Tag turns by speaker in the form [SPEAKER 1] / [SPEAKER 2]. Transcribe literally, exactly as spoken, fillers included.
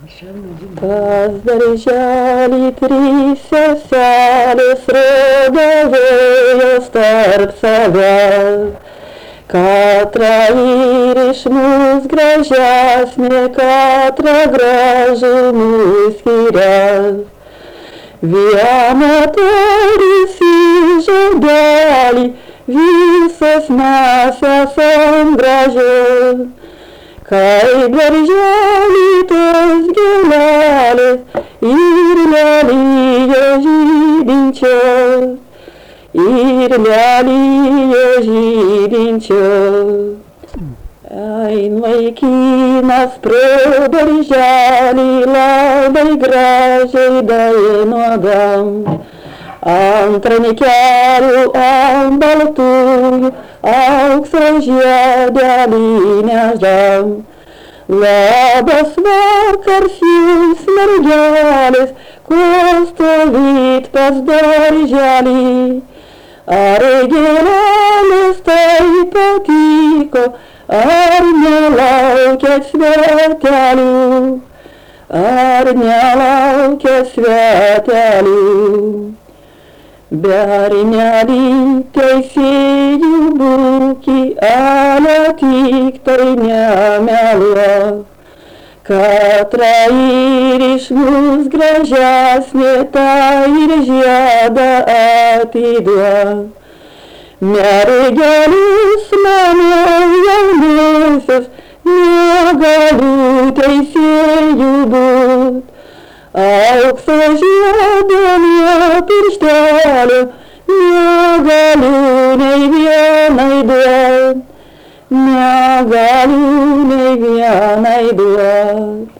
[SPEAKER 1] Pas darželį trys seselės rodavėjo starp savęs. Katra ir iš mūs gražesnė, katra gražumui skirias. Vieną tarsi žodelį, visos mes esam gražios. Kaip darželį tos gėlelės ir lelijos žydinčios, ir lelijos žydinčios. Ein vaikinas pro darželį labai gražiai dainuodam, ant rankelių, ant baltųjų aukso žiedelį nešdam. Labas vakars jums, mergelės, ko stovit pas darželį. Ar gėlelės tai patiko, ar nelaukiat svetelių, ar nelaukiat svetelių. Bernelį teisėjų būki, ale tik tai nemeluok. Katra ir iš mūs gražesnė, ta ir žiedą atiduok. Mergelės mano jaunosios, negaliu teisėjų būt. Aukso žiedelio pirštelio negaliu nei vienai duot, negaliu nei vienai duot.